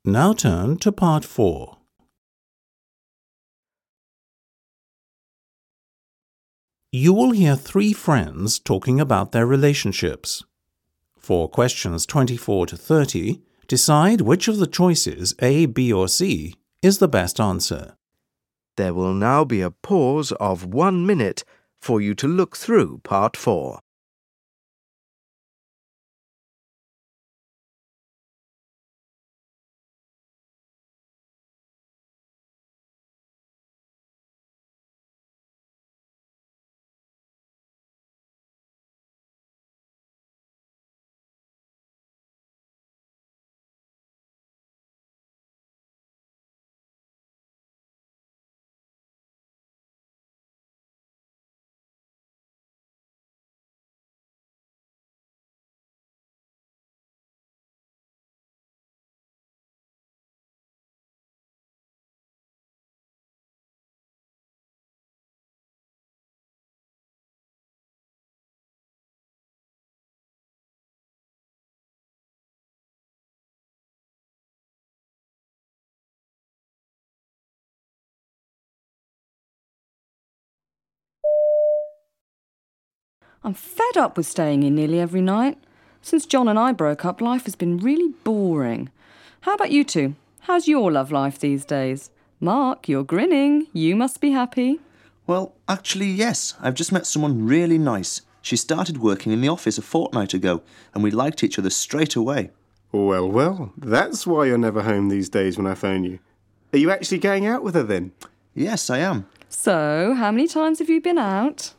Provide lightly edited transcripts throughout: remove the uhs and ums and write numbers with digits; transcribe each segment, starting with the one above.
Now turn to part 4. You will hear 3 friends talking about their relationships. For questions 24 to 30, decide which of the choices A, B or C is the best answer. There will now be a pause of 1 minute for you to look through part 4. I'm fed up with staying in nearly every night. Since John and I broke up, life has been really boring. How about you two? How's your love life these days? Mark, you're grinning. You must be happy. Well, actually, yes. I've just met someone really nice. She started working in the office a fortnight ago, and we liked each other straight away. Well, that's why you're never home these days when I phone you. Are you actually going out with her then? Yes, I am. So, how many times have you been out?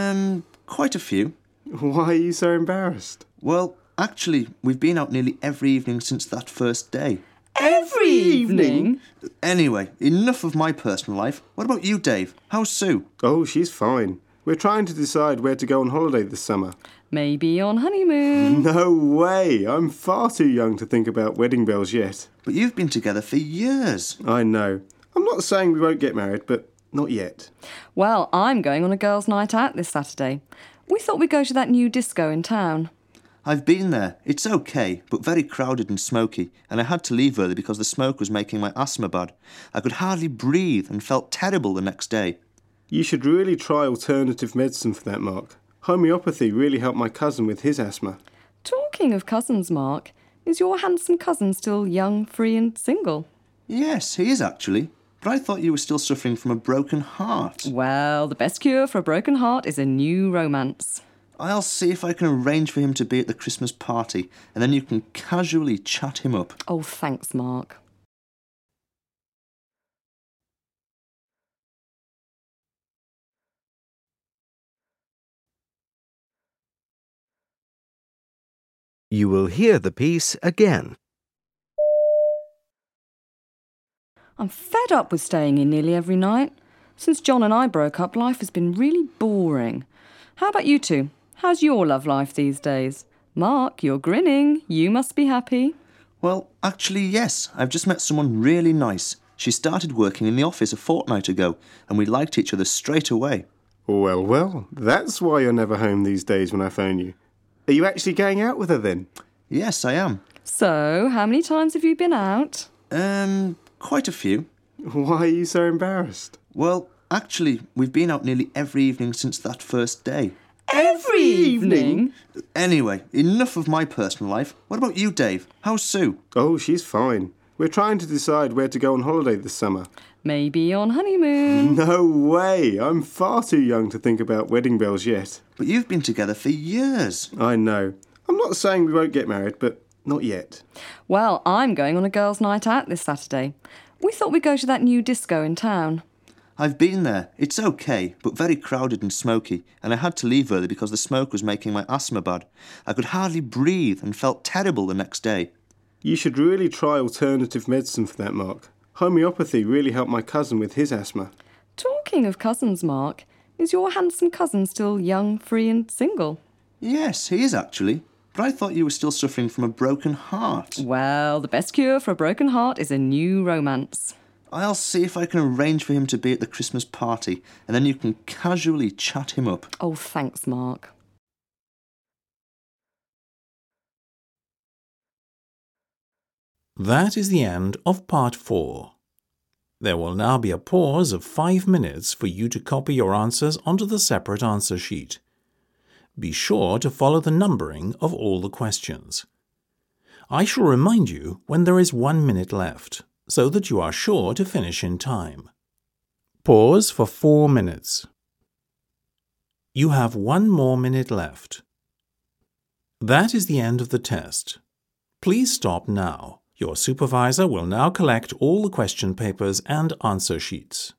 Quite a few. Why are you so embarrassed? Well, actually, we've been out nearly every evening since that first day. Every evening? Anyway, enough of my personal life. What about you, Dave? How's Sue? Oh, she's fine. We're trying to decide where to go on holiday this summer. Maybe on honeymoon. No way! I'm far too young to think about wedding bells yet. But you've been together for years. I know. I'm not saying we won't get married, but not yet. Well, I'm going on a girls' night out this Saturday. We thought we'd go to that new disco in town. I've been there. It's okay, but very crowded and smoky, and I had to leave early because the smoke was making my asthma bad. I could hardly breathe and felt terrible the next day. You should really try alternative medicine for that, Mark. Homeopathy really helped my cousin with his asthma. Talking of cousins, Mark, is your handsome cousin still young, free and single? Yes, he is actually. But I thought you were still suffering from a broken heart. Well, the best cure for a broken heart is a new romance. I'll see if I can arrange for him to be at the Christmas party, and then you can casually chat him up. Oh, thanks, Mark. You will hear the piece again. I'm fed up with staying in nearly every night. Since John and I broke up, life has been really boring. How about you two? How's your love life these days? Mark, you're grinning. You must be happy. Well, actually, yes. I've just met someone really nice. She started working in the office a fortnight ago, and we liked each other straight away. Well, that's why you're never home these days when I phone you. Are you actually going out with her then? Yes, I am. So, how many times have you been out? Quite a few. Why are you so embarrassed? Well, actually, we've been out nearly every evening since that first day. Every evening? Anyway, enough of my personal life. What about you, Dave? How's Sue? Oh, she's fine. We're trying to decide where to go on holiday this summer. Maybe on honeymoon. No way! I'm far too young to think about wedding bells yet. But you've been together for years. I know. I'm not saying we won't get married, but not yet. Well, I'm going on a girls' night out this Saturday. We thought we'd go to that new disco in town. I've been there. It's okay, but very crowded and smoky, and I had to leave early because the smoke was making my asthma bad. I could hardly breathe and felt terrible the next day. You should really try alternative medicine for that, Mark. Homeopathy really helped my cousin with his asthma. Talking of cousins, Mark, is your handsome cousin still young, free and single? Yes, he is actually. But I thought you were still suffering from a broken heart. Well, the best cure for a broken heart is a new romance. I'll see if I can arrange for him to be at the Christmas party, and then you can casually chat him up. Oh, thanks, Mark. That is the end of Part 4. There will now be a pause of 5 minutes for you to copy your answers onto the separate answer sheet. Be sure to follow the numbering of all the questions. I shall remind you when there is 1 minute left, so that you are sure to finish in time. Pause for 4 minutes. You have 1 more minute left. That is the end of the test. Please stop now. Your supervisor will now collect all the question papers and answer sheets.